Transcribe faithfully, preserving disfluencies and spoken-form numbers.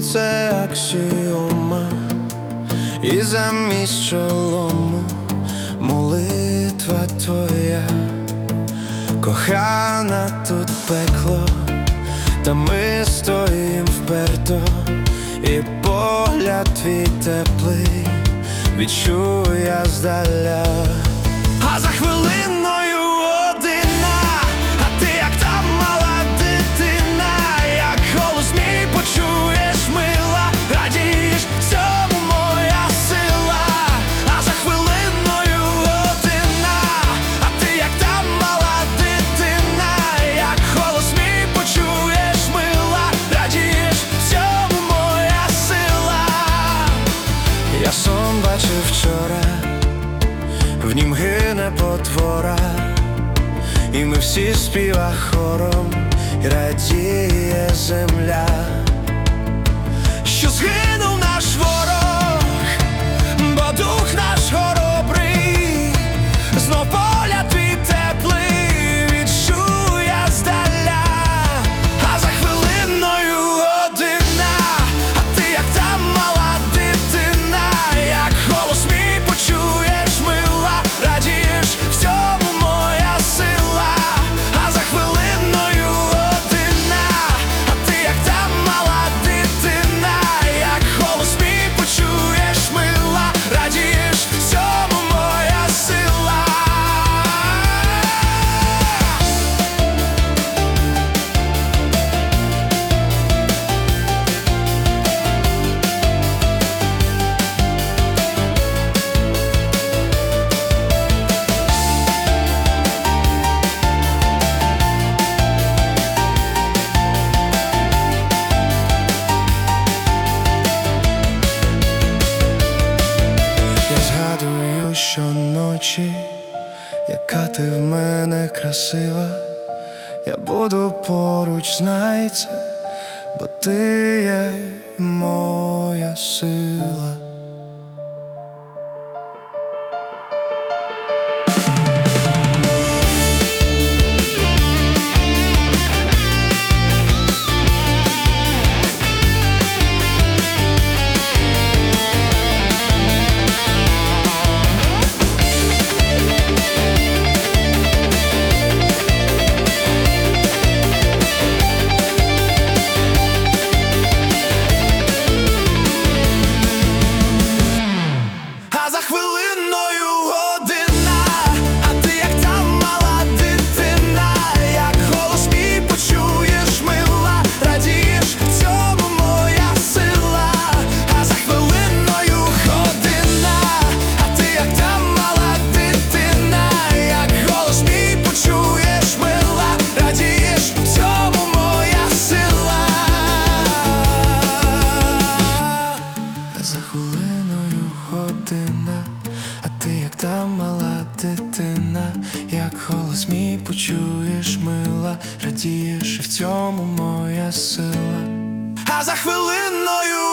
це аксіома, і замість шолому молитва твоя. Кохана, тут пекло, та ми стоїм вперто, і погляд твій теплий відчую я здаля. А за хвилиною година, а ти як та мала дитина, як голос мій почуєш, мила, радієш, всьому моя сила. А за хвилиною година, а ти як та мала дитина, як голос мій почуєш, мила, радієш, всьому моя сила. Я сон бачив вчора, в нім гине потвора, і ми всі співа хором, і радіє земля, що згинув наш ворог, бо дух наш хоробрий, знов погляд твій теплий відчую я здаля. А за хвилиною година, а ти як та мала дитина, як голос мій почуєш, мила, радієш, всьому моя сила. А за хвилиною година, а ти як та мала дитина, як голос мій почуєш, мила, радієш, всьому моя сила. Я згадую щоночі, яка ти в мене красива. Я буду поруч, знай це, бо ти є моя сила. А за хвилиною година, а ти як та мала дитина, як голос мій почуєш, мила, радієш, всьому моя сила. А за хвилиною година, а ти як та мала дитина, як голос мій почуєш, мила, радієш, всьому моя сила. А за хвилиною година, а ти як та мала дитина, як голос мій почуєш, мила, радієш, і в цьому моя сила. А за хвилиною